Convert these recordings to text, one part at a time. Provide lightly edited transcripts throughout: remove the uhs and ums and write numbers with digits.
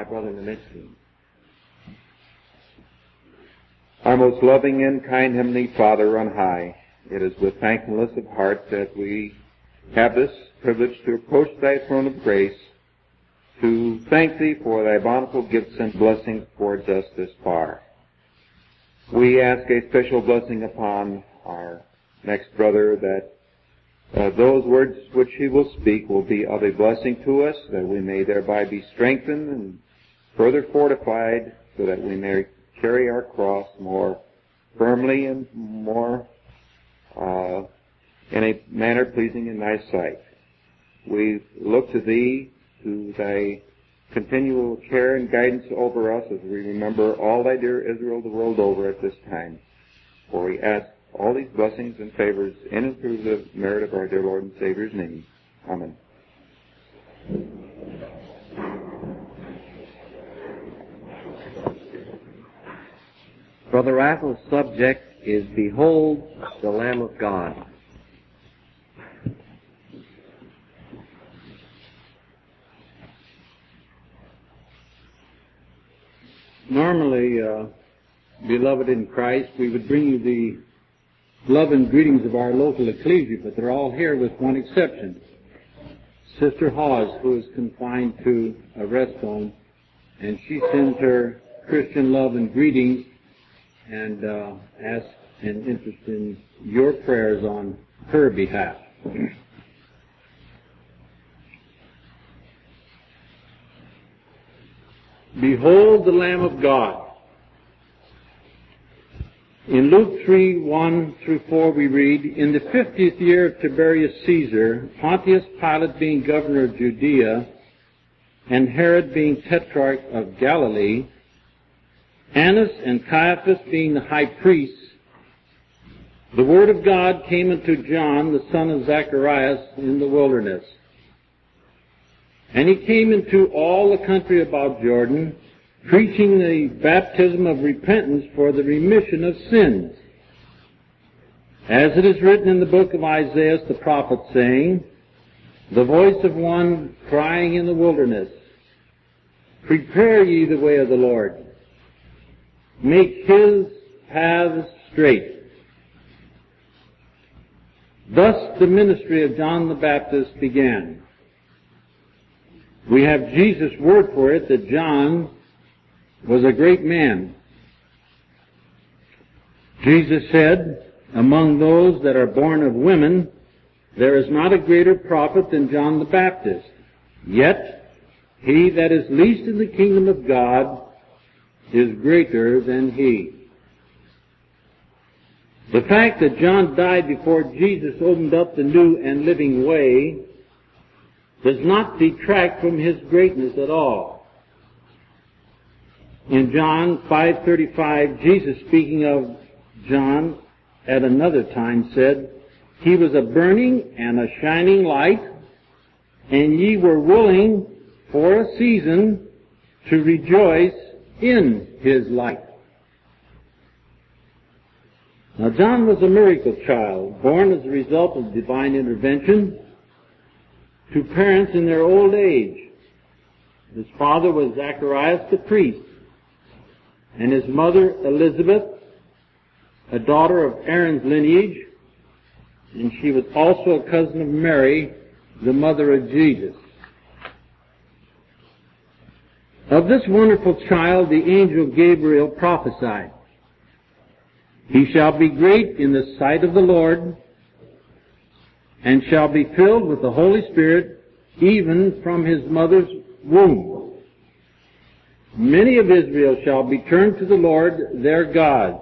brother in the midst of him. Our most loving and kind Heavenly Father on high, it is with thankfulness of heart that we have this privilege to approach Thy throne of grace, to thank Thee for Thy bountiful gifts and blessings towards us this far. We ask a special blessing upon our next brother, that those words which he will speak will be of a blessing to us, that we may thereby be strengthened and further fortified, so that we may carry our cross more firmly and more in a manner pleasing in Thy sight. We look to Thee, to Thy continual care and guidance over us as we remember all Thy dear Israel the world over at this time. For we ask all these blessings and favors in and through the merit of our dear Lord and Savior's name. Amen. Brother Raffles' subject is Behold the Lamb of God. Normally, beloved in Christ, we would bring you the love and greetings of our local ecclesia, but they're all here with one exception. Sister Hawes, who is confined to a rest home, and she sends her Christian love and greetings and asks an interest in your prayers on her behalf. Behold the Lamb of God. In Luke 3:1-4 we read, In the 50th year of Tiberius Caesar, Pontius Pilate being governor of Judea, and Herod being tetrarch of Galilee, Annas and Caiaphas being the high priests, the word of God came unto John, the son of Zacharias, in the wilderness. And he came into all the country about Jordan, preaching the baptism of repentance for the remission of sins, as it is written in the book of Isaiah the prophet, saying, The voice of one crying in the wilderness, Prepare ye the way of the Lord, make his paths straight. Thus the ministry of John the Baptist began. We have Jesus' word for it that John was a great man. Jesus said, Among those that are born of women, there is not a greater prophet than John the Baptist. Yet, he that is least in the kingdom of God is greater than he. The fact that John died before Jesus opened up the new and living way does not detract from his greatness at all. In John 5:35, Jesus, speaking of John at another time, said, He was a burning and a shining light, and ye were willing for a season to rejoice in his light. Now, John was a miracle child, born as a result of divine intervention to parents in their old age. His father was Zacharias the priest, and his mother Elizabeth, a daughter of Aaron's lineage, and she was also a cousin of Mary, the mother of Jesus. Of this wonderful child, the angel Gabriel prophesied, He shall be great in the sight of the Lord, and shall be filled with the Holy Spirit, even from his mother's womb. Many of Israel shall be turned to the Lord their God.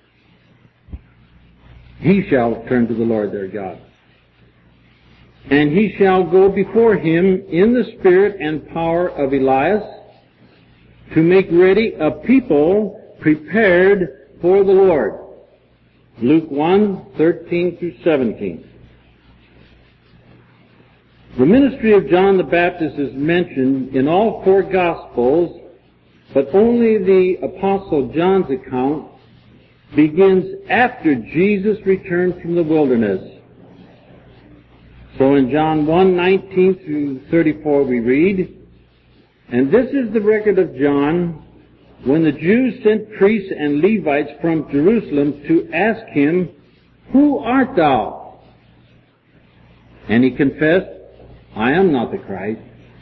He shall turn to the Lord their God. And he shall go before him in the spirit and power of Elias, to make ready a people prepared for the Lord. Luke 1:13-17. The ministry of John the Baptist is mentioned in all four Gospels, but only the Apostle John's account begins after Jesus returned from the wilderness. So in John 1:19-34 we read, And this is the record of John when the Jews sent priests and Levites from Jerusalem to ask him, "Who art thou?" And he confessed, "I am not the Christ."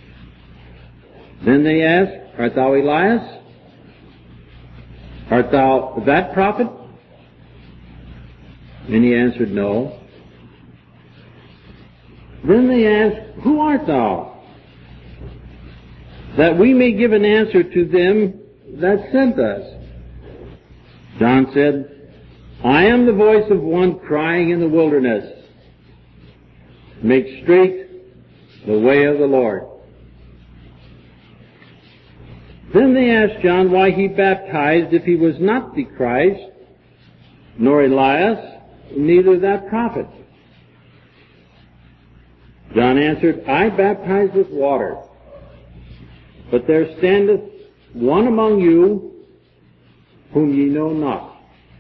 Then they asked, "Art thou Elias? Art thou that prophet?" And he answered, "No." Then they asked, "Who art thou?" That we may give an answer to them that sent us. John said, "I am the voice of one crying in the wilderness, make straight the way of the Lord." Then they asked John why he baptized if he was not the Christ, nor Elias, neither that prophet. John answered, "I baptize with water, but there standeth one among you whom ye know not.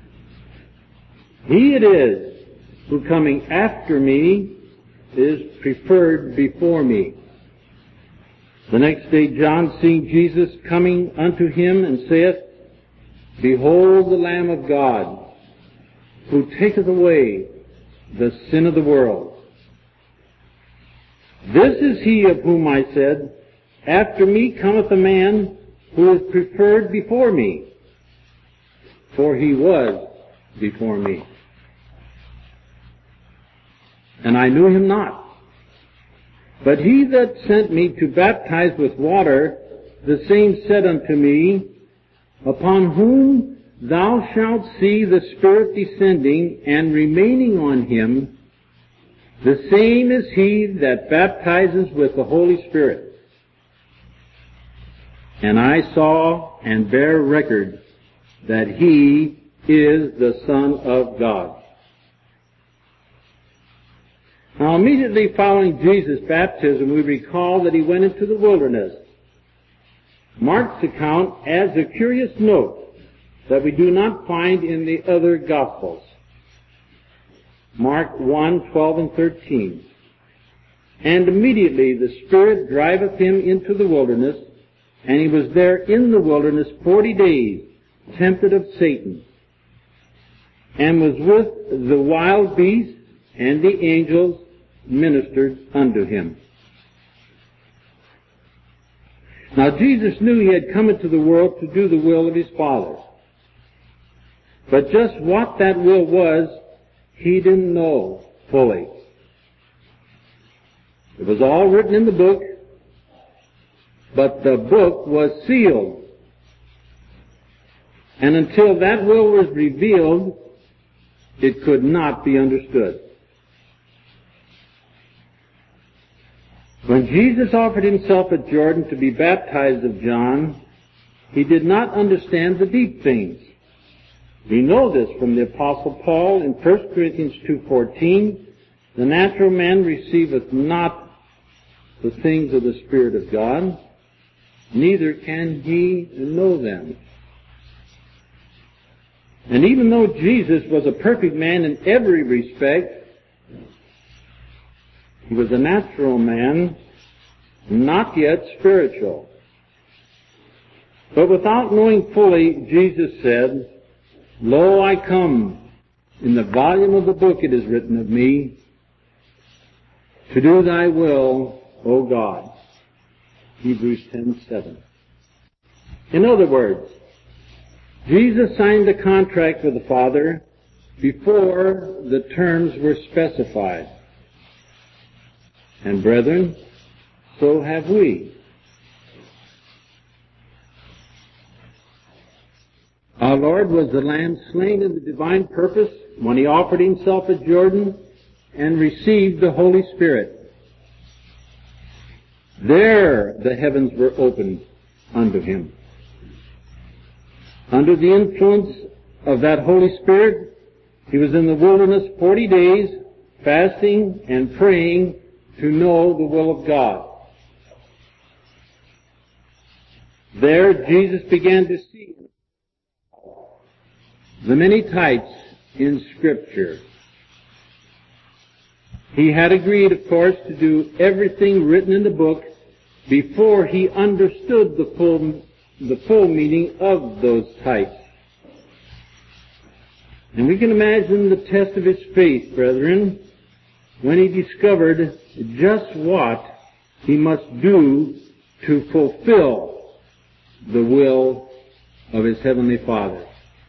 He it is who coming after me is preferred before me." The next day John seeing Jesus coming unto him, and saith, "Behold the Lamb of God, who taketh away the sin of the world. This is he of whom I said, After me cometh a man who is preferred before me, for he was before me. And I knew him not. But he that sent me to baptize with water, the same said unto me, Upon whom thou shalt see the Spirit descending and remaining on him, the same is he that baptizes with the Holy Spirit. And I saw and bear record that he is the Son of God." Now immediately following Jesus' baptism, we recall that he went into the wilderness. Mark's account adds a curious note that we do not find in the other Gospels. Mark 1:12 and 13. "And immediately the Spirit driveth him into the wilderness, and he was there in the wilderness 40 days, tempted of Satan, and was with the wild beasts, and the angels ministered unto him." Now Jesus knew he had come into the world to do the will of his Father. But just what that will was, he didn't know fully. It was all written in the book, but the book was sealed. And until that will was revealed, it could not be understood. When Jesus offered himself at Jordan to be baptized of John, he did not understand the deep things. We know this from the Apostle Paul in 1 Corinthians 2:14, "The natural man receiveth not the things of the Spirit of God, neither can he know them." And even though Jesus was a perfect man in every respect, he was a natural man, not yet spiritual. But without knowing fully, Jesus said, "Lo, I come. In the volume of the book it is written of me, to do thy will, O God." Hebrews 10:7. In other words, Jesus signed the contract with the Father before the terms were specified. And brethren, so have we. Our Lord was the Lamb slain in the divine purpose when he offered himself at Jordan and received the Holy Spirit. There the heavens were opened unto him. Under the influence of that Holy Spirit, he was in the wilderness 40 days, fasting and praying to know the will of God. There Jesus began to see the many types in Scripture. He had agreed, of course, to do everything written in the book before he understood the full meaning of those types. And we can imagine the test of his faith, brethren, when he discovered just what he must do to fulfill the will of his Heavenly Father.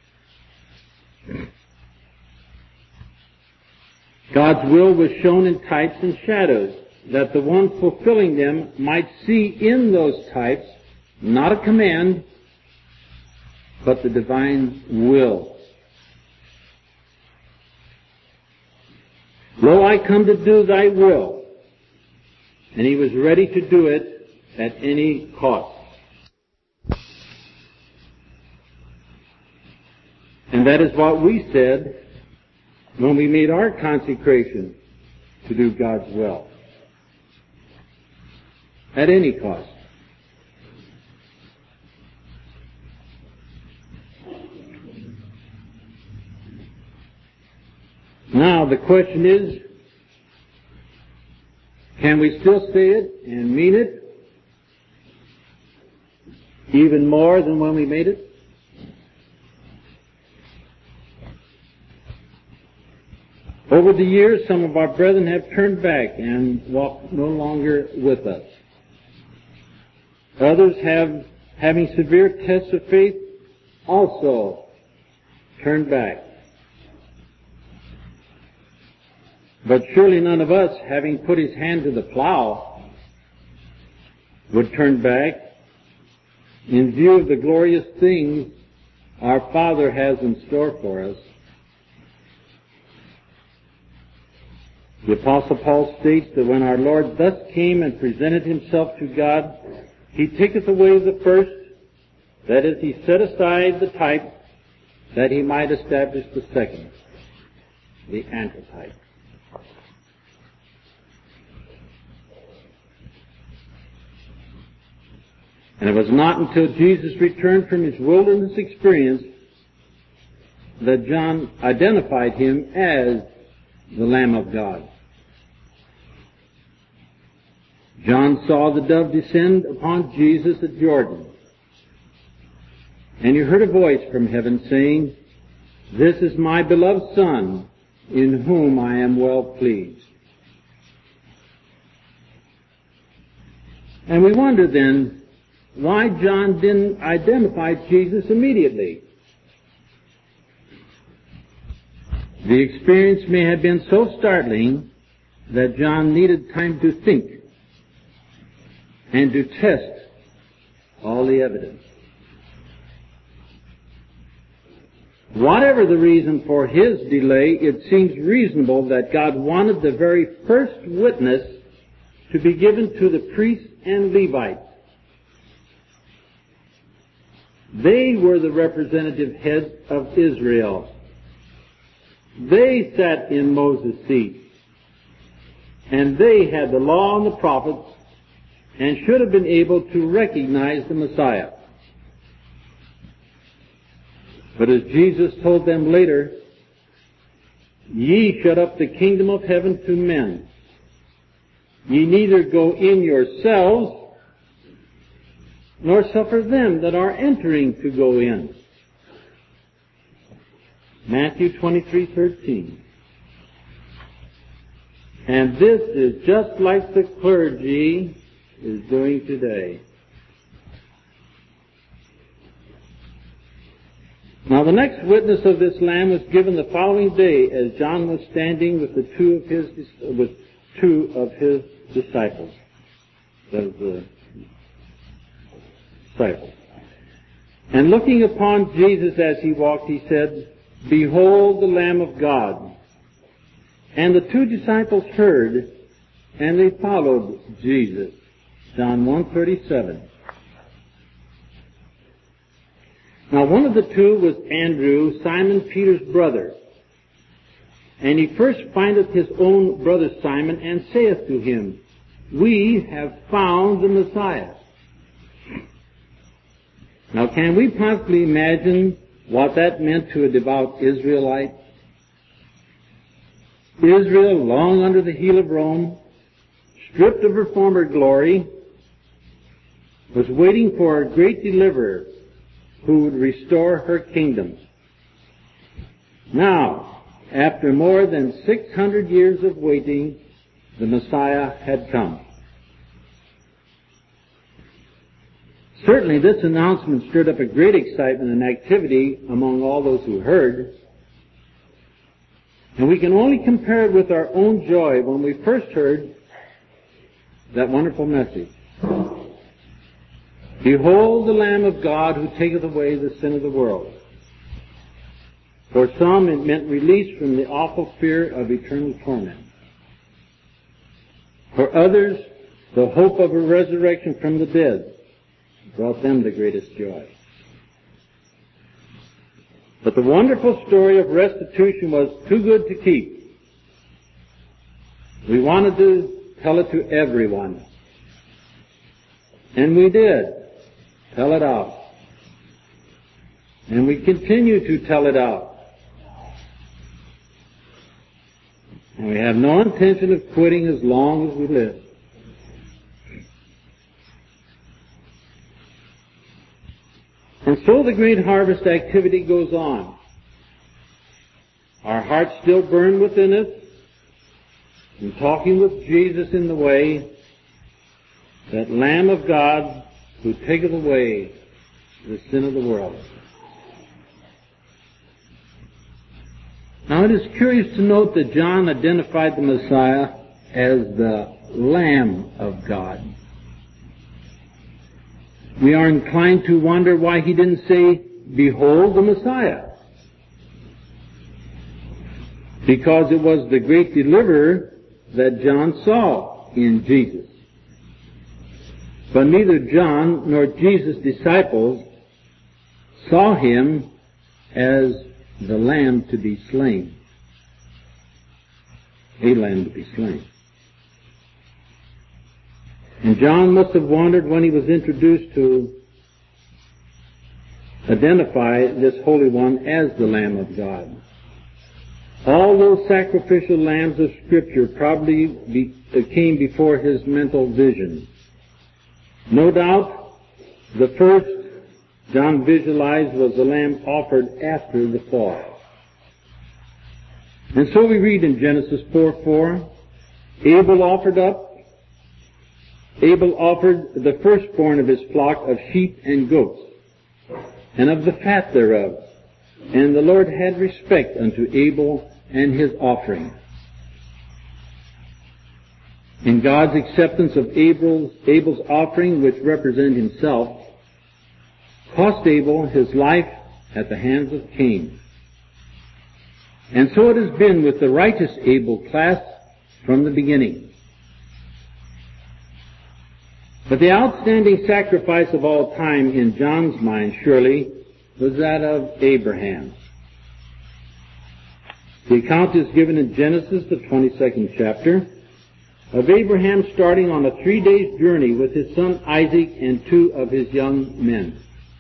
God's will was shown in types and shadows, that the one fulfilling them might see in those types not a command, but the divine will. Lo, I come to do thy will. And he was ready to do it at any cost. And that is what we said when we made our consecration to do God's will. At any cost. Now the question is, can we still say it and mean it even more than when we made it? Over the years, some of our brethren have turned back and walk no longer with us. Others have, having severe tests of faith, also turned back. But surely none of us, having put his hand to the plow, would turn back in view of the glorious things our Father has in store for us. The Apostle Paul states that when our Lord thus came and presented himself to God, he taketh away the first, that is, he set aside the type, that he might establish the second, the antitype. And it was not until Jesus returned from his wilderness experience that John identified him as the Lamb of God. John saw the dove descend upon Jesus at Jordan. And he heard a voice from heaven saying, "This is my beloved Son, in whom I am well pleased." And we wonder then, why John didn't identify Jesus immediately. The experience may have been so startling that John needed time to think and to test all the evidence. Whatever the reason for his delay, it seems reasonable that God wanted the very first witness to be given to the priests and Levites. They were the representative heads of Israel. They sat in Moses' seat. And they had the law and the prophets and should have been able to recognize the Messiah. But as Jesus told them later, "Ye shut up the kingdom of heaven to men. Ye neither go in yourselves, nor suffer them that are entering to go in." Matthew 23:13. And this is just like the clergy is doing today. Now the next witness of this Lamb was given the following day as John was standing with two of his disciples. And looking upon Jesus as he walked, he said, "Behold the Lamb of God." And the two disciples heard, and they followed Jesus. John 1:37. Now one of the two was Andrew, Simon Peter's brother. And he first findeth his own brother Simon, and saith to him, "We have found the Messiah." Now can we possibly imagine what that meant to a devout Israelite? Israel, long under the heel of Rome, stripped of her former glory, was waiting for a great deliverer who would restore her kingdom. Now, after more than 600 years of waiting, the Messiah had come. Certainly this announcement stirred up a great excitement and activity among all those who heard. And we can only compare it with our own joy when we first heard that wonderful message. Behold the Lamb of God who taketh away the sin of the world. For some it meant release from the awful fear of eternal torment. For others, the hope of a resurrection from the dead brought them the greatest joy. But the wonderful story of restitution was too good to keep. We wanted to tell it to everyone. And we did tell it out. And we continue to tell it out. And we have no intention of quitting as long as we live. And so the great harvest activity goes on. Our hearts still burn within us, and talking with Jesus in the way, that Lamb of God who taketh away the sin of the world. Now it is curious to note that John identified the Messiah as the Lamb of God. We are inclined to wonder why he didn't say, behold the Messiah. Because it was the great deliverer that John saw in Jesus. But neither John nor Jesus' disciples saw him as the Lamb to be slain. A Lamb to be slain. And John must have wondered when he was introduced to identify this Holy One as the Lamb of God. All those sacrificial lambs of Scripture probably came before his mental vision. No doubt, the first John visualized was the lamb offered after the fall. And so we read in Genesis 4:4, Abel offered the firstborn of his flock of sheep and goats, and of the fat thereof. And the Lord had respect unto Abel and his offering. In God's acceptance of Abel's offering, which represented himself, cost Abel his life at the hands of Cain. And so it has been with the righteous Abel class from the beginning. But the outstanding sacrifice of all time in John's mind, surely, was that of Abraham. The account is given in Genesis, the 22nd chapter, of Abraham starting on a 3-day journey with his son Isaac and 2 of his young men.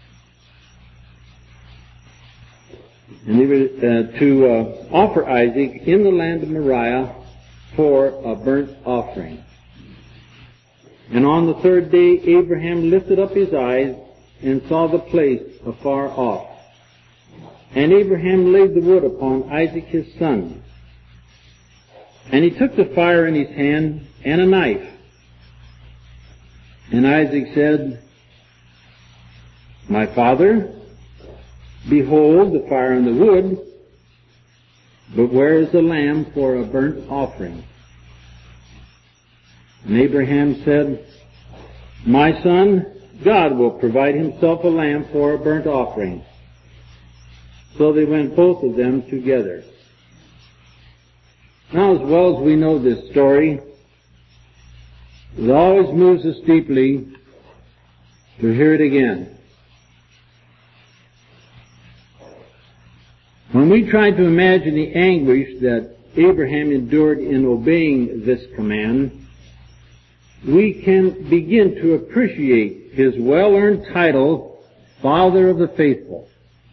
And they were to offer Isaac in the land of Moriah for a burnt offering. And on the 3rd day, Abraham lifted up his eyes and saw the place afar off. And Abraham laid the wood upon Isaac his son. And he took the fire in his hand and a knife. And Isaac said, My father, behold the fire and the wood, but where is the lamb for a burnt offering? And Abraham said, My son, God will provide himself a lamb for a burnt offering. So they went both of them together. Now, as well as we know this story, it always moves us deeply to hear it again. When we try to imagine the anguish that Abraham endured in obeying this command, we can begin to appreciate his well-earned title, Father of the Faithful.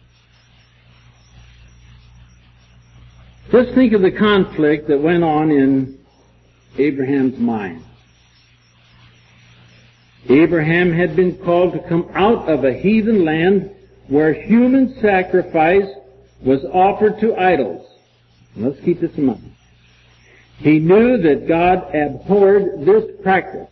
Just think of the conflict that went on in Abraham's mind. Abraham had been called to come out of a heathen land where human sacrifice was offered to idols. Let's keep this in mind. He knew that God abhorred this practice.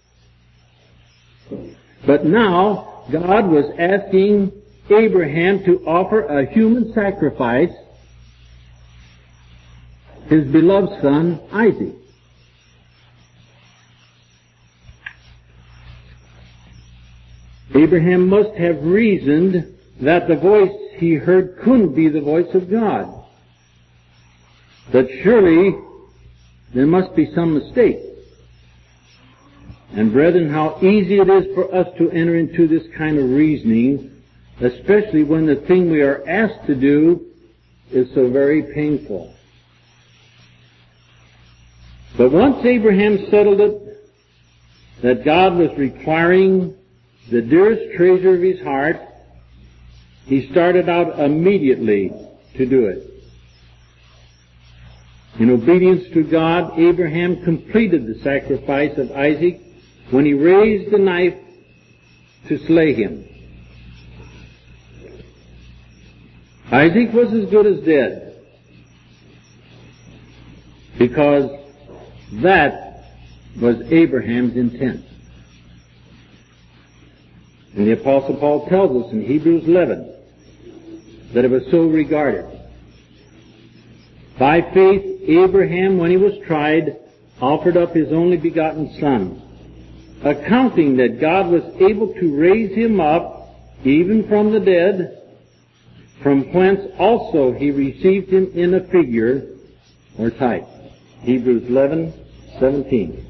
But now, God was asking Abraham to offer a human sacrifice, his beloved son, Isaac. Abraham must have reasoned that the voice he heard couldn't be the voice of God. That surely there must be some mistake. And brethren, how easy it is for us to enter into this kind of reasoning, especially when the thing we are asked to do is so very painful. But once Abraham settled it, that God was requiring the dearest treasure of his heart, he started out immediately to do it. In obedience to God, Abraham completed the sacrifice of Isaac when he raised the knife to slay him. Isaac was as good as dead, because that was Abraham's intent. And the Apostle Paul tells us in Hebrews 11 that it was so regarded. By faith, Abraham, when he was tried, offered up his only begotten son, accounting that God was able to raise him up even from the dead, from whence also he received him in a figure or type. Hebrews 11:17.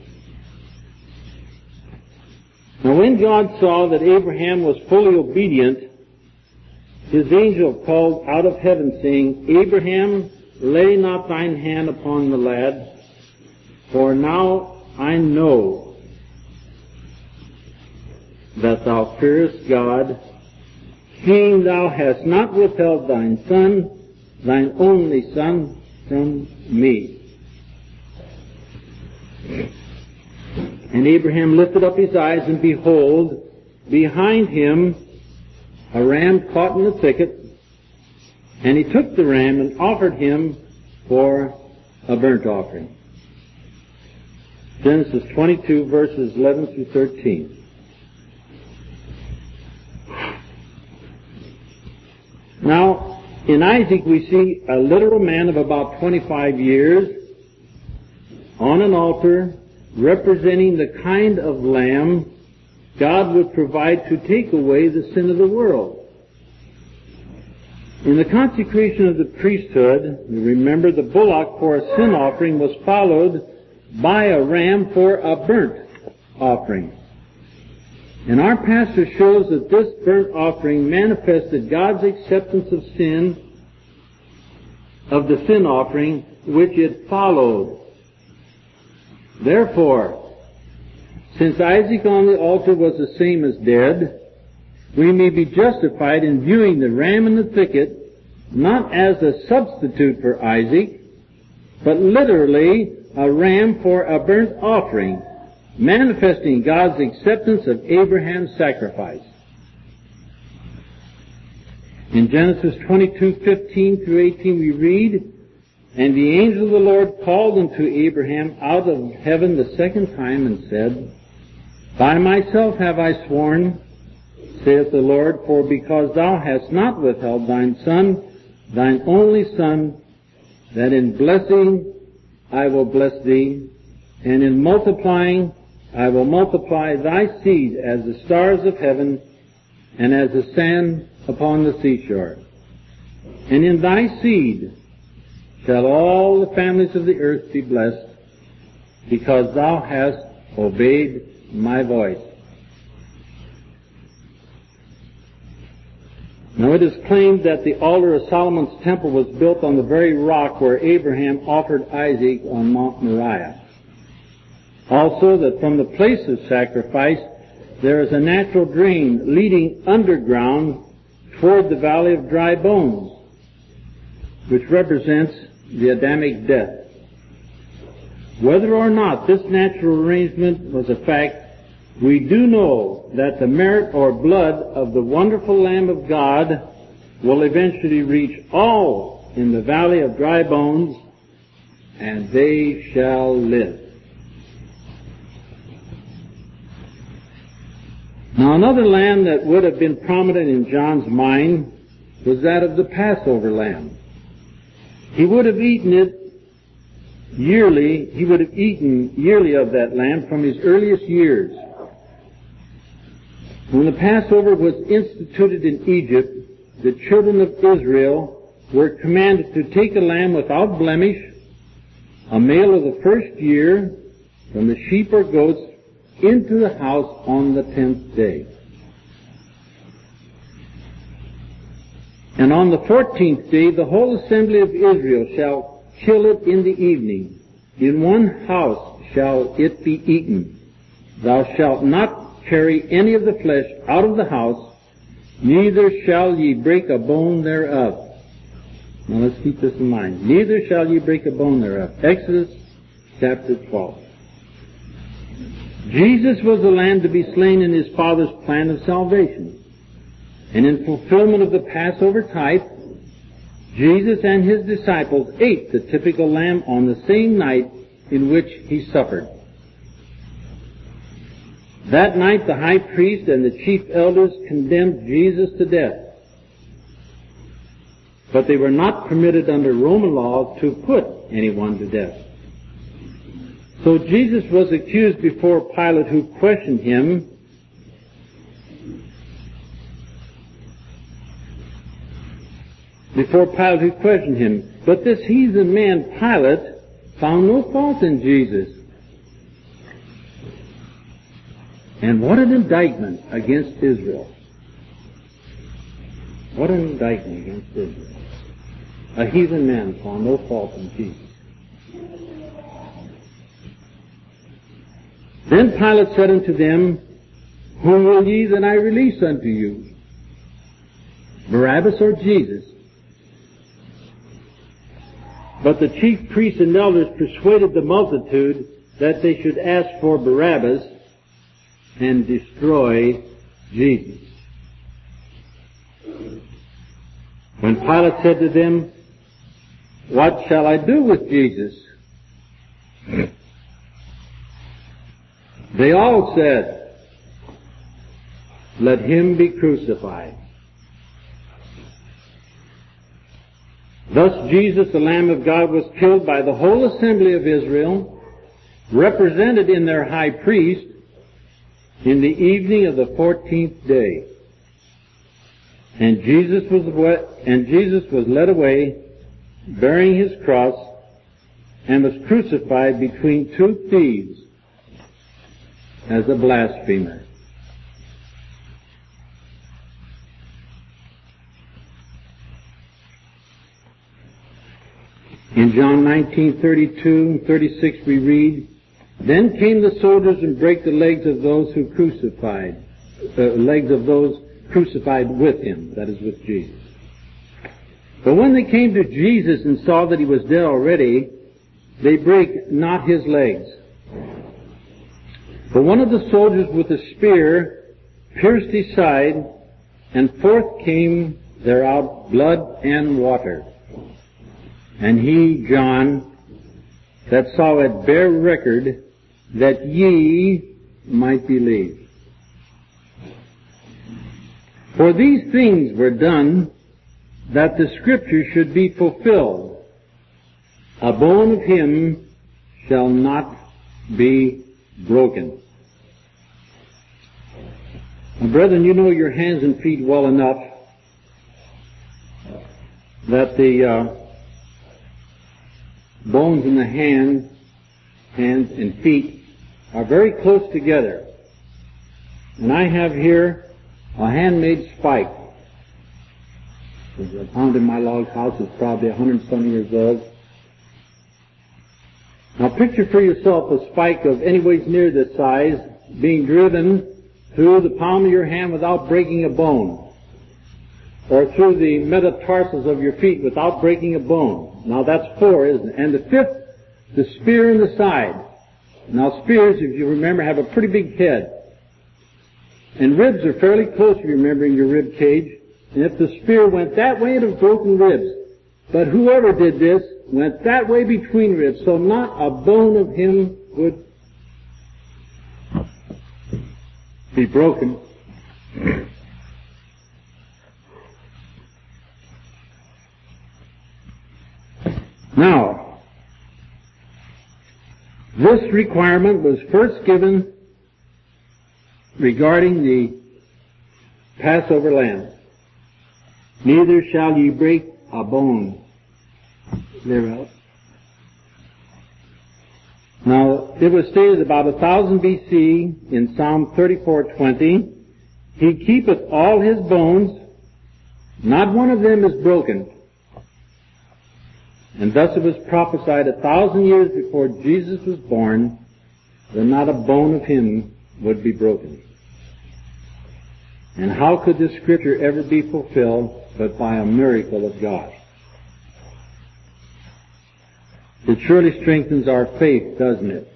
Now when God saw that Abraham was fully obedient, his angel called out of heaven, saying, Abraham, lay not thine hand upon the lad, for now I know that thou fearest God, seeing thou hast not withheld thine son, thine only son, from me. And Abraham lifted up his eyes, and behold, behind him a ram caught in the thicket, and he took the ram and offered him for a burnt offering. Genesis 22, verses 11 through 13. Now, in Isaac we see a literal man of about 25 years on an altar representing the kind of lamb God would provide to take away the sin of the world. In the consecration of the priesthood, you remember the bullock for a sin offering was followed by a ram for a burnt offering. And our pastor shows that this burnt offering manifested God's acceptance of sin, of the sin offering, which it followed. Therefore, since Isaac on the altar was the same as dead, we may be justified in viewing the ram in the thicket not as a substitute for Isaac, but literally a ram for a burnt offering, manifesting God's acceptance of Abraham's sacrifice. In Genesis 22:15 through 18 we read, And the angel of the Lord called unto Abraham out of heaven the second time and said, By myself have I sworn, saith the Lord, for because thou hast not withheld thine son, thine only son, that in blessing I will bless thee, and in multiplying I will multiply thy seed as the stars of heaven, and as the sand upon the seashore. And in thy seed shall all the families of the earth be blessed, because thou hast obeyed my voice. Now it is claimed that the altar of Solomon's temple was built on the very rock where Abraham offered Isaac on Mount Moriah. Also that from the place of sacrifice there is a natural drain leading underground toward the valley of dry bones, which represents the Adamic death. Whether or not this natural arrangement was a fact we do know that the merit or blood of the wonderful Lamb of God will eventually reach all in the valley of dry bones, and they shall live. Now, another lamb that would have been prominent in John's mind was that of the Passover lamb. He would have eaten it yearly. He would have eaten yearly of that lamb from his earliest years. When the Passover was instituted in Egypt, the children of Israel were commanded to take a lamb without blemish, a male of the first year, from the sheep or goats, into the house on the 10th day. And on the 14th day, the whole assembly of Israel shall kill it in the evening. In one house shall it be eaten. Thou shalt not carry any of the flesh out of the house, neither shall ye break a bone thereof. Now let's keep this in mind. Neither shall ye break a bone thereof. Exodus chapter 12. Jesus was the lamb to be slain in his Father's plan of salvation. And in fulfillment of the Passover type, Jesus and his disciples ate the typical lamb on the same night in which he suffered. That night the high priest and the chief elders condemned Jesus to death. But they were not permitted under Roman law to put anyone to death. So Jesus was accused before Pilate, who questioned him. But this heathen man, Pilate, found no fault in Jesus. And what an indictment against Israel. What an indictment against Israel. A heathen man found no fault in Jesus. Then Pilate said unto them, Whom will ye that I release unto you? Barabbas or Jesus? But the chief priests and elders persuaded the multitude that they should ask for Barabbas and destroy Jesus. When Pilate said to them, What shall I do with Jesus? They all said, Let him be crucified. Thus Jesus, the Lamb of God, was killed by the whole assembly of Israel, represented in their high priest, in the evening of the 14th day. And Jesus was led away, bearing his cross, and was crucified between two thieves, as a blasphemer. In John 19:32 and 36 we read, Then came the soldiers and brake the legs of those who crucified, legs of those crucified with him, that is with Jesus. But when they came to Jesus and saw that he was dead already, they brake not his legs. But one of the soldiers with a spear pierced his side, and forth came there out blood and water. And he, John, that saw it, bare record that ye might believe. For these things were done that the Scripture should be fulfilled. A bone of him shall not be broken. Now, brethren, you know your hands and feet well enough that the bones in the hands and feet are very close together. And I have here a handmade spike. I found in my log house. It's probably 100-some years old. Now picture for yourself a spike of anyways near this size being driven through the palm of your hand without breaking a bone, or through the metatarsus of your feet without breaking a bone. Now that's 4, isn't it? And the 5th, the spear in the side. Now spears, if you remember, have a pretty big head. And ribs are fairly close, if you remember, in your rib cage. And if the spear went that way, it would have broken ribs. But whoever did this went that way between ribs, so not a bone of him would be broken. Now, this requirement was first given regarding the Passover lamb. Neither shall ye break a bone thereof. Now, it was stated about 1000 BC in Psalm 34:20, He keepeth all his bones, not one of them is broken. And thus it was prophesied 1,000 years before Jesus was born that not a bone of him would be broken. And how could this scripture ever be fulfilled but by a miracle of God? It surely strengthens our faith, doesn't it?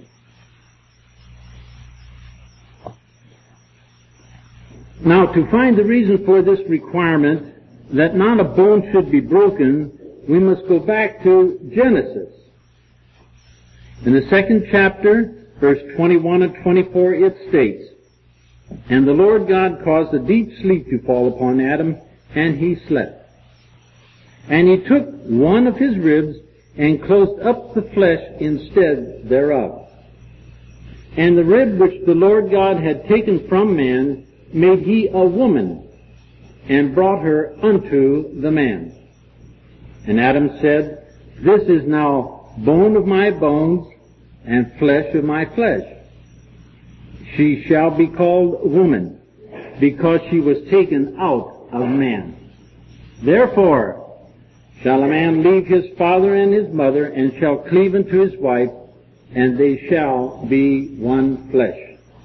Now, to find the reason for this requirement that not a bone should be broken, we must go back to Genesis. In the 2nd chapter, verse 21 and 24, it states, And the Lord God caused a deep sleep to fall upon Adam, and he slept. And he took one of his ribs, and closed up the flesh instead thereof. And the rib which the Lord God had taken from man made he a woman, and brought her unto the man. And Adam said, This is now bone of my bones, and flesh of my flesh. She shall be called woman, because she was taken out of man. Therefore shall a man leave his father and his mother, and shall cleave unto his wife, and they shall be one flesh.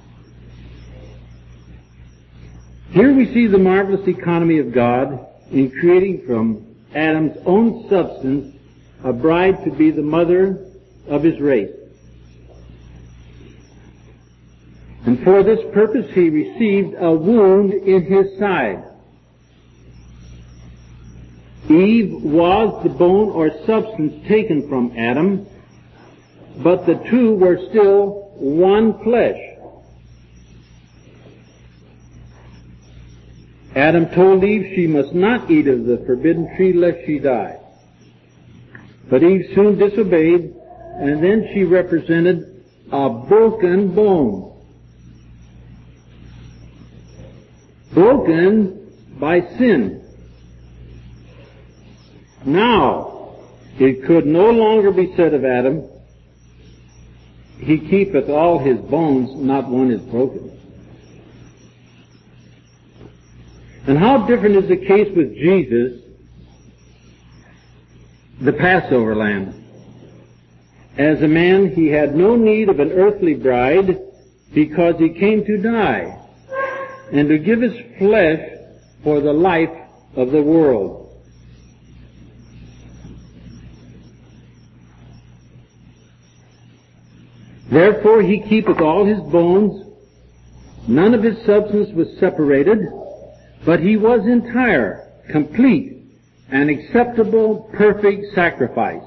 Here we see the marvelous economy of God in creating from Adam's own substance a bride to be the mother of his race. And for this purpose he received a wound in his side. Eve was the bone or substance taken from Adam, but the two were still one flesh. Adam told Eve she must not eat of the forbidden tree lest she die. But Eve soon disobeyed, and then she represented a broken bone. Broken by sin. Now, it could no longer be said of Adam, He keepeth all his bones, not one is broken. And how different is the case with Jesus, the Passover lamb. As a man, he had no need of an earthly bride because he came to die and to give his flesh for the life of the world. Therefore he keepeth all his bones, none of his substance was separated, but he was entire, complete, an acceptable, perfect sacrifice.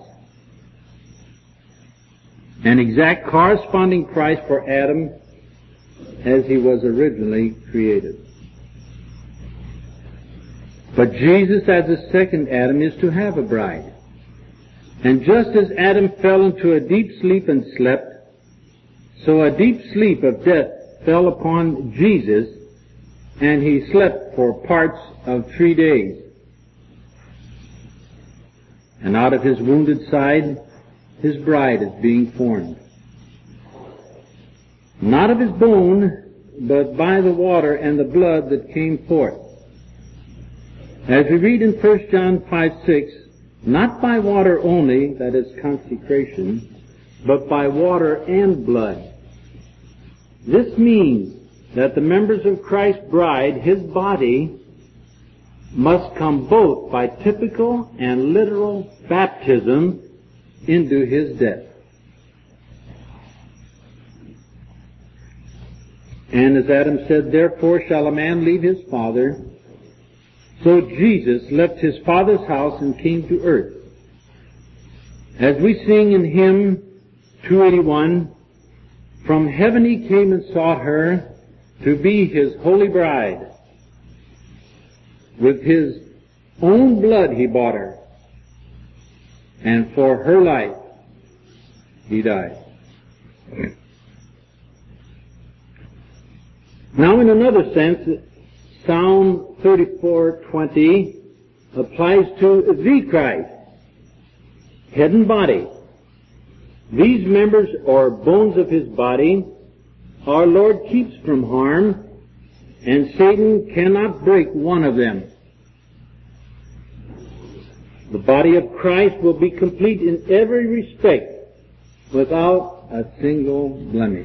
An exact corresponding price for Adam as he was originally created. But Jesus, as the second Adam, is to have a bride. And just as Adam fell into a deep sleep and slept, so a deep sleep of death fell upon Jesus, and he slept for parts of 3 days. And out of his wounded side, his bride is being formed. Not of his bone, but by the water and the blood that came forth. As we read in 1 John 5:6, not by water only, that is consecration, but by water and blood. This means that the members of Christ's bride, his body, must come both by typical and literal baptism into his death. And as Adam said, therefore shall a man leave his father. So Jesus left his father's house and came to earth. As we sing in hymn 281, from heaven he came and sought her to be his holy bride. With his own blood he bought her, and for her life he died. Now, in another sense, Psalm 34:20 applies to the Christ, head and body. These members or bones of his body our Lord keeps from harm, and Satan cannot break one of them. The body of Christ will be complete in every respect, without a single blemish.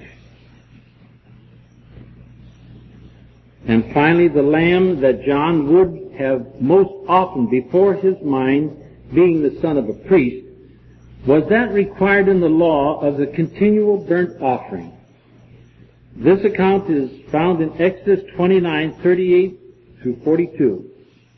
And finally, the lamb that John would have most often before his mind, being the son of a priest, was that required in the law of the continual burnt offering. This account is found in Exodus 29:38 through 42.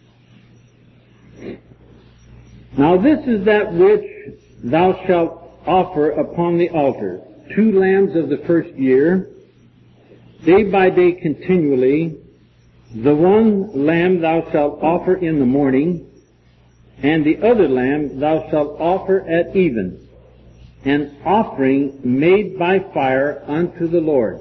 Now this is that which thou shalt offer upon the altar, 2 lambs of the first year, day by day continually. The one lamb thou shalt offer in the morning, and the other lamb thou shalt offer at even, an offering made by fire unto the Lord.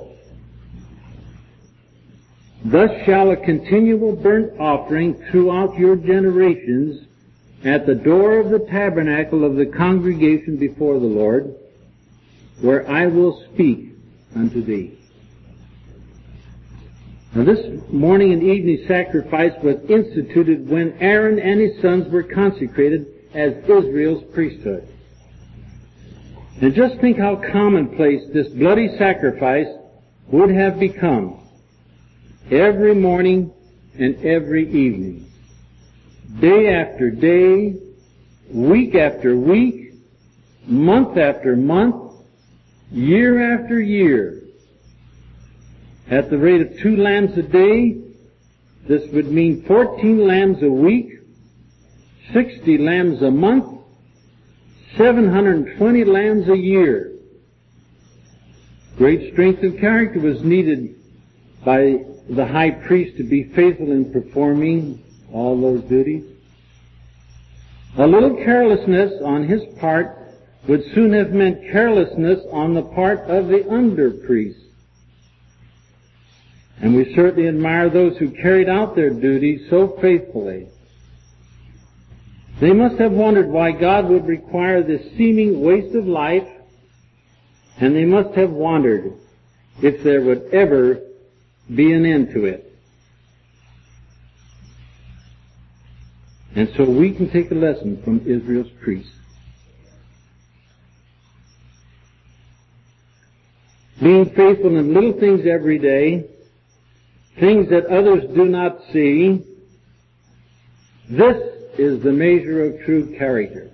Thus shall a continual burnt offering throughout your generations at the door of the tabernacle of the congregation before the Lord, where I will speak unto thee. Now this morning and evening sacrifice was instituted when Aaron and his sons were consecrated as Israel's priesthood. And just think how commonplace this bloody sacrifice would have become every morning and every evening, day after day, week after week, month after month, year after year. At the rate of 2 lambs a day, this would mean 14 lambs a week, 60 lambs a month, 720 lambs a year. Great strength of character was needed by the high priest to be faithful in performing all those duties. A little carelessness on his part would soon have meant carelessness on the part of the under-priest. And we certainly admire those who carried out their duties so faithfully. They must have wondered why God would require this seeming waste of life, and they must have wondered if there would ever be an end to it. And so we can take a lesson from Israel's priests. Being faithful in little things every day, things that others do not see, this is the measure of true character.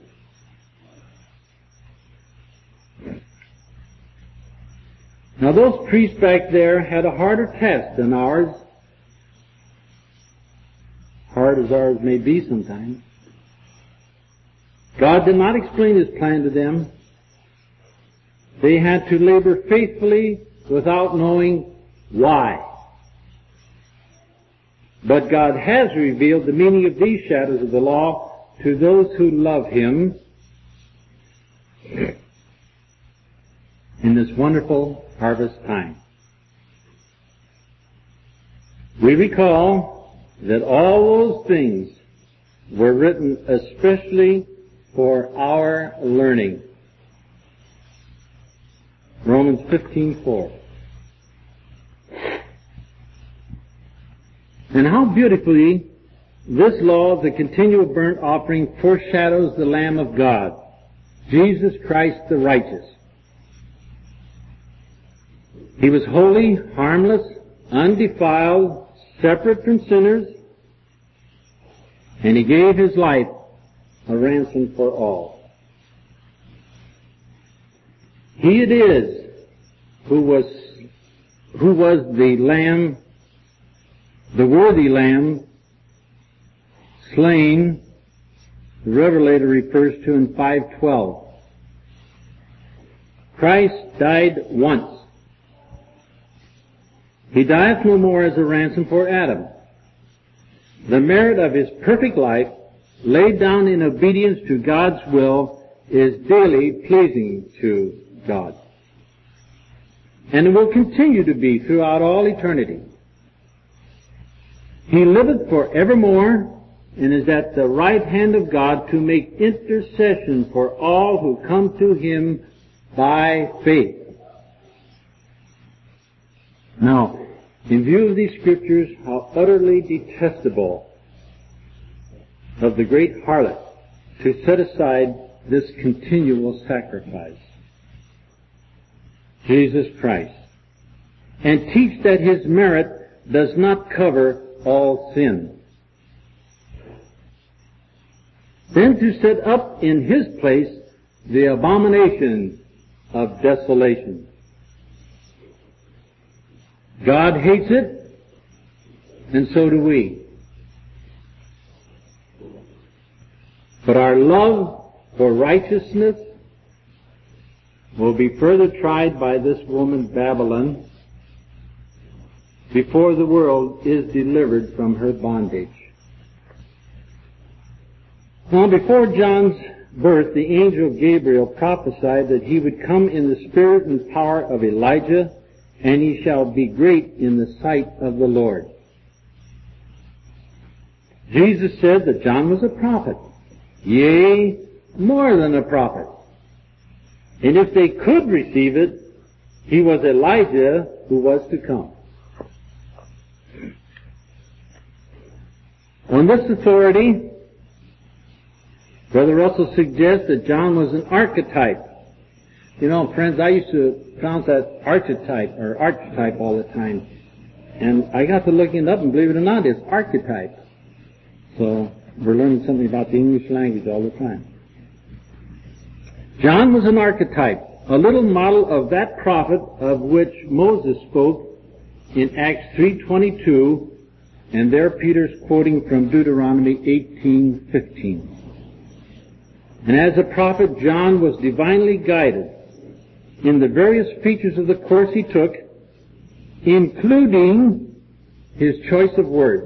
Now those priests back there had a harder task than ours, hard as ours may be sometimes. God did not explain His plan to them. They had to labor faithfully without knowing why. But God has revealed the meaning of these shadows of the law to those who love Him in this wonderful harvest time. We recall that all those things were written especially for our learning. Romans 15:4. And how beautifully this law of the continual burnt offering foreshadows the Lamb of God, Jesus Christ the righteous. He was holy, harmless, undefiled, separate from sinners, and He gave His life a ransom for all. He it is who was who was the lamb, the worthy lamb, slain, the Revelator refers to in 5:12. Christ died once. He dieth no more as a ransom for Adam. The merit of his perfect life, laid down in obedience to God's will, is daily pleasing to God. And it will continue to be throughout all eternity. He liveth for evermore, and is at the right hand of God to make intercession for all who come to him by faith. Now, in view of these scriptures, how utterly detestable of the great harlot to set aside this continual sacrifice, Jesus Christ, and teach that his merit does not cover all sin. Then to set up in his place the abomination of desolation. God hates it, and so do we. But our love for righteousness will be further tried by this woman Babylon before the world is delivered from her bondage. Now, before John's birth, the angel Gabriel prophesied that he would come in the spirit and power of Elijah, and he shall be great in the sight of the Lord. Jesus said that John was a prophet, yea, more than a prophet. And if they could receive it, he was Elijah who was to come. On this authority, Brother Russell suggests that John was an archetype. You know, friends, I used to pronounce that archetype all the time. And I got to looking it up, and believe it or not, it's archetype. So we're learning something about the English language all the time. John was an archetype, a little model of that prophet of which Moses spoke in Acts 3:22, and there Peter's quoting from Deuteronomy 18:15. And as a prophet, John was divinely guided in the various features of the course he took, including his choice of words.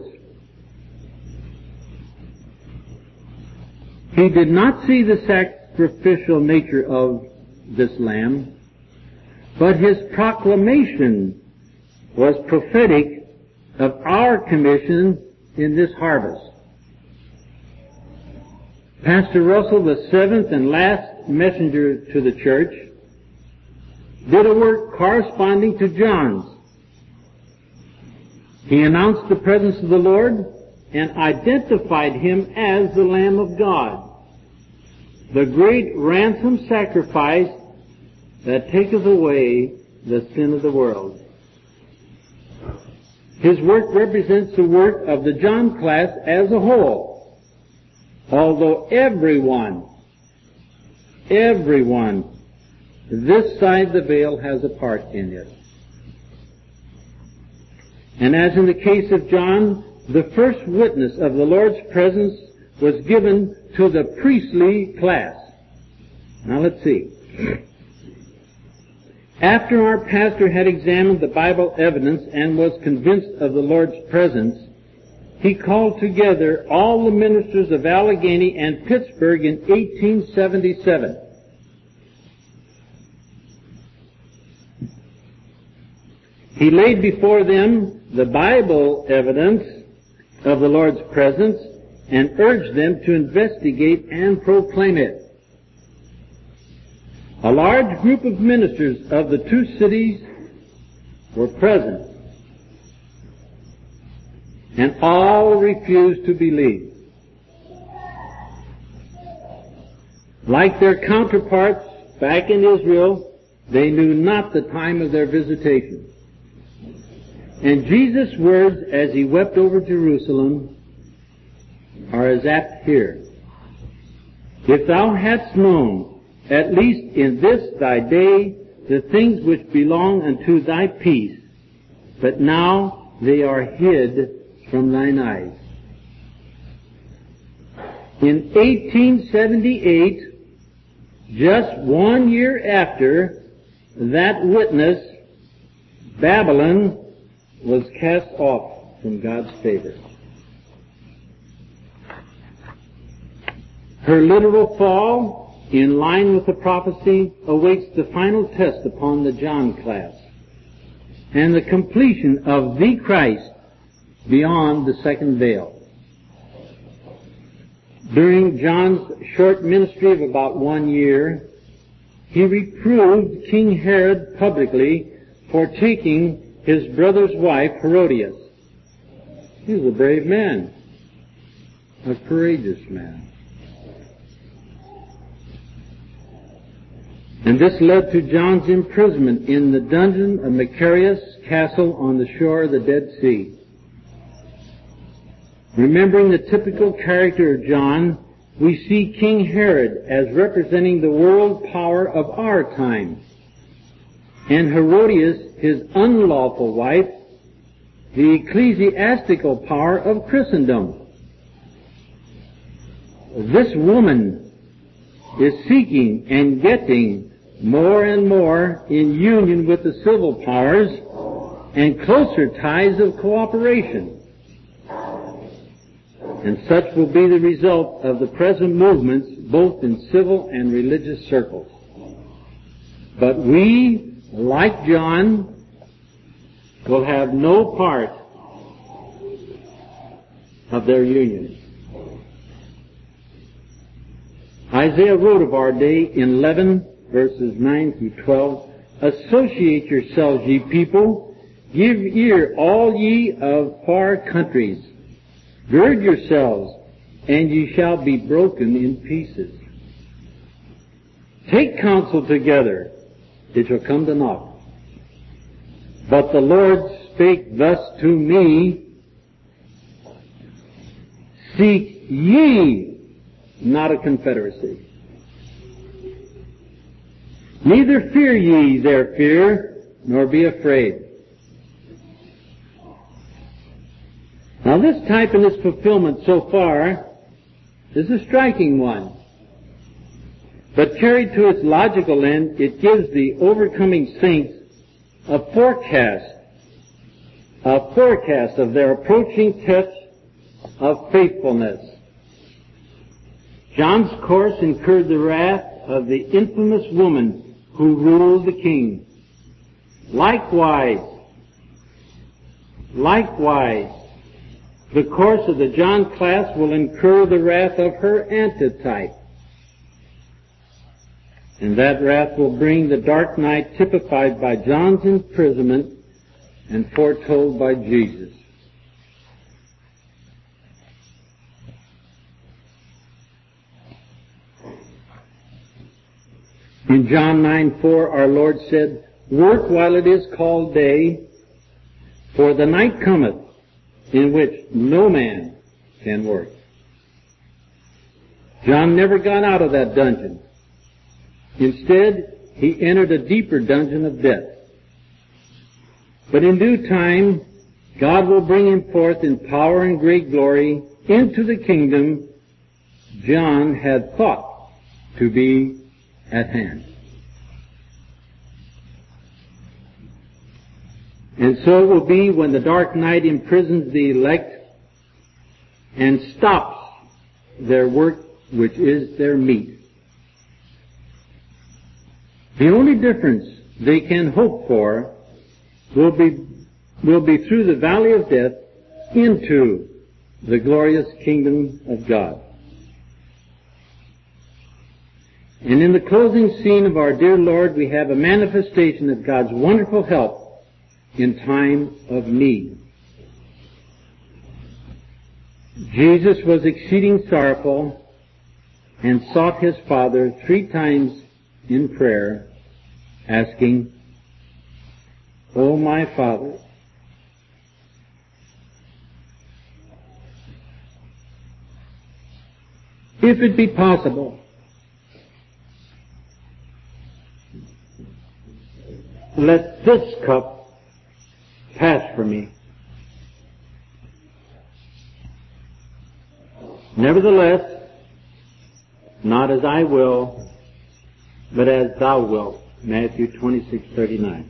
He did not see the sacrificial nature of this lamb, but his proclamation was prophetic of our commission in this harvest. Pastor Russell, the seventh and last messenger to the church, did a work corresponding to John's. He announced the presence of the Lord and identified him as the Lamb of God, the great ransom sacrifice that taketh away the sin of the world. His work represents the work of the John class as a whole, although everyone, this side the veil has a part in it. And as in the case of John, the first witness of the Lord's presence was given to the priestly class. Now let's see. After our pastor had examined the Bible evidence and was convinced of the Lord's presence, he called together all the ministers of Allegheny and Pittsburgh in 1877. He laid before them the Bible evidence of the Lord's presence and urged them to investigate and proclaim it. A large group of ministers of the two cities were present, and all refused to believe. Like their counterparts back in Israel, they knew not the time of their visitation. And Jesus' words as he wept over Jerusalem are as apt here. If thou hadst known, at least in this thy day, the things which belong unto thy peace, but now they are hid from thine eyes. In 1878, just 1 year after that witness, Babylon was cast off from God's favor. Her literal fall, in line with the prophecy, awaits the final test upon the John class and the completion of the Christ beyond the second veil. During John's short ministry of about 1 year, he reproved King Herod publicly for taking his brother's wife, Herodias. He was a brave man, a courageous man. And this led to John's imprisonment in the dungeon of Macarius Castle on the shore of the Dead Sea. Remembering the typical character of John, we see King Herod as representing the world power of our time, and Herodias, his unlawful wife, the ecclesiastical power of Christendom. This woman is seeking and getting more and more in union with the civil powers and closer ties of cooperation. And such will be the result of the present movements both in civil and religious circles. But we, like John, will have no part of their union. Isaiah wrote of our day in 11 verses 9 through 12, "Associate yourselves, ye people, give ear, all ye of far countries. Gird yourselves, and ye shall be broken in pieces. Take counsel together, it shall come to naught. But the Lord spake thus to me, seek ye not a confederacy. Neither fear ye their fear, nor be afraid." Now this type and its fulfillment so far is a striking one. But carried to its logical end, it gives the overcoming saints a forecast of their approaching test of faithfulness. John's course incurred the wrath of the infamous woman who ruled the king. Likewise, the course of the John class will incur the wrath of her antitype. And that wrath will bring the dark night typified by John's imprisonment and foretold by Jesus. In John 9:4, our Lord said, "Work while it is called day, for the night cometh, in which no man can work." John never got out of that dungeon. Instead, he entered a deeper dungeon of death. But in due time, God will bring him forth in power and great glory into the kingdom John had thought to be at hand. And so it will be when the dark night imprisons the elect and stops their work, which is their meat. The only difference they can hope for will be through the valley of death into the glorious kingdom of God. And in the closing scene of our dear Lord, we have a manifestation of God's wonderful help in time of need. Jesus was exceeding sorrowful and sought his Father 3 times in prayer, asking, "O my Father, if it be possible, let this cup pass from me. Nevertheless, not as I will, but as thou wilt. Matthew 26:39.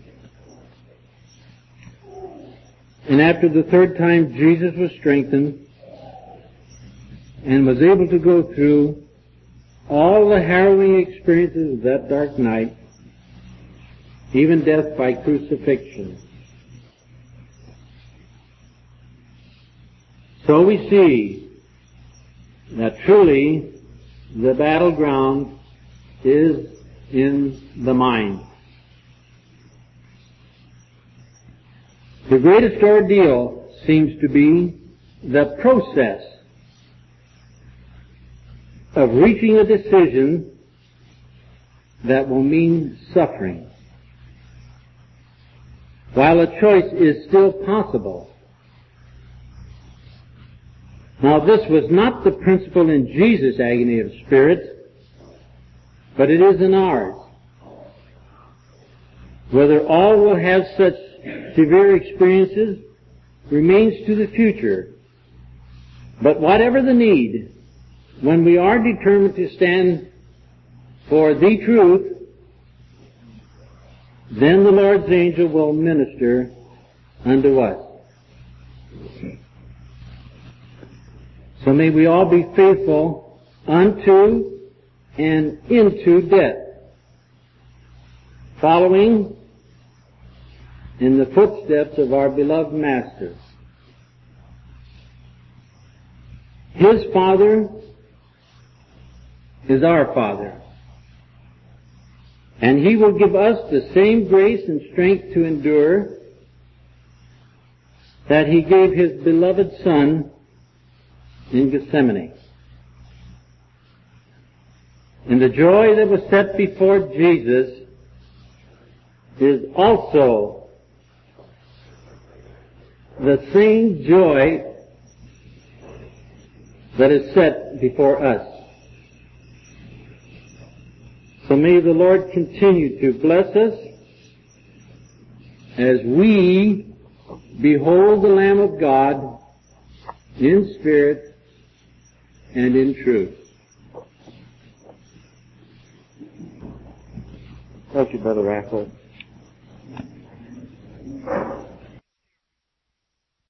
And after the third time, Jesus was strengthened and was able to go through all the harrowing experiences of that dark night, even death by crucifixion. So we see that truly the battleground is in the mind. The greatest ordeal seems to be the process of reaching a decision that will mean suffering. While a choice is still possible. Now this was not the principle in Jesus' agony of spirit, but it is in ours. Whether all will have such severe experiences remains to the future. But whatever the need, when we are determined to stand for the truth, then the Lord's angel will minister unto us. So may we all be faithful unto and into death, following in the footsteps of our beloved Master. His Father is our Father, and He will give us the same grace and strength to endure that He gave His beloved Son in Gethsemane. And the joy that was set before Jesus is also the same joy that is set before us. So may the Lord continue to bless us as we behold the Lamb of God in spirit and in truth. Thank you, Brother Raffles.